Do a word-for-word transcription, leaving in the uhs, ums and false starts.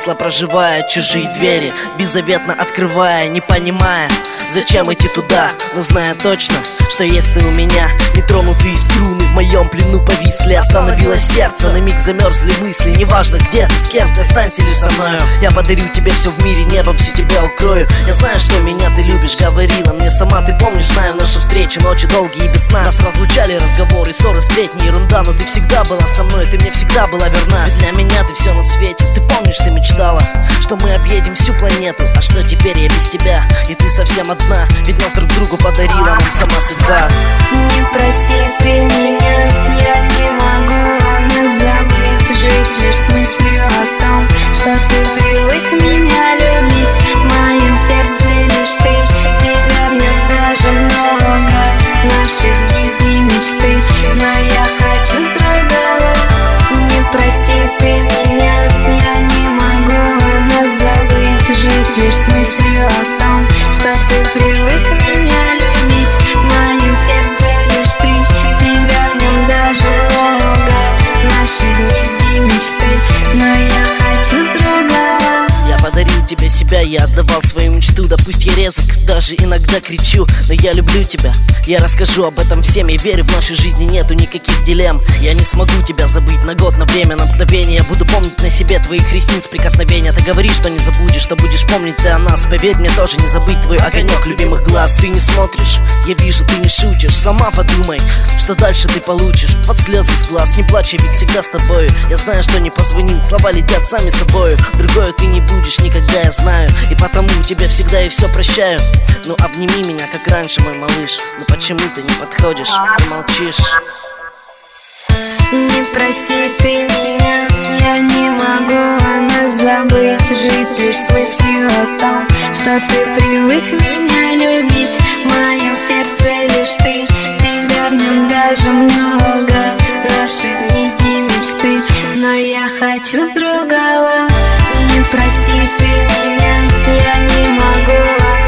смысла, проживая чужие двери, беззаветно открывая, не понимая, зачем идти туда, но зная точно, что есть ты у меня. Нетронутые струны в моем плену повисли, остановилось сердце, на миг замерзли мысли. Неважно где ты, с кем ты, останься лишь со мною. Я подарю тебе все в мире, небо всю тебя укрою. Я знаю, что меня ты любишь, говорила мне сама. Ты помнишь, знаю наши встречи, ночи долгие и без сна. Нас разлучали разговоры, ссоры, сплетни, ерунда. Но ты всегда была со мной, ты мне всегда была верна. Ведь для меня ты все на свете. Ты помнишь, ты мечтала, что мы объедем всю планету. А что теперь я без тебя, и ты совсем одна. Ведь нас друг другу подарила нам сама судьба. Не проси ты меня, я не могу нас забыть. Жить лишь с мыслью о том, что ты привык меня любить. В моем сердце лишь ты, тебя в нем даже много. Наши дни и мечты, но я хочу другого. Не проси ты меня, я не могу нас забыть. Жить лишь с мыслью о том, что ты привык меня любить. В моем сердце лишь ты, тебя в нем даже много. Наши дни и мечты, но я хочу другого. Я подарил тебе себя, я отдавал свою мечту. Да пусть я резок, даже иногда кричу, но я люблю тебя. Я расскажу об этом всем, я верю, в нашей жизни нету никаких дилемм. Я не смогу тебя забыть на год, на время, на мгновение. Я буду помнить на себе твоих ресниц прикосновения. Ты говоришь, что не забудешь, что будешь помнить ты о нас. Поверь мне, тоже не забыть твой огонек любимых глаз. Ты не смотришь, я вижу, ты не шутишь. Сама подумай, что дальше ты получишь. Под слезы с глаз, не плачь, я ведь всегда с тобою. Я знаю, что не позвонил, слова летят сами собою. Другое ты не будешь никогда, я знаю. И потому тебе всегда и все прощаю. Ну обними меня, как раньше, мой малыш. Ну почему ты не подходишь и молчишь? Не проси ты меня, я не могу нас забыть. Жить лишь с мыслью о том, что ты привык меня любить. В моем сердце лишь ты, тебя в нем даже много. Наши дни и мечты, но я хочу другого. Не проси ты меня, я не могу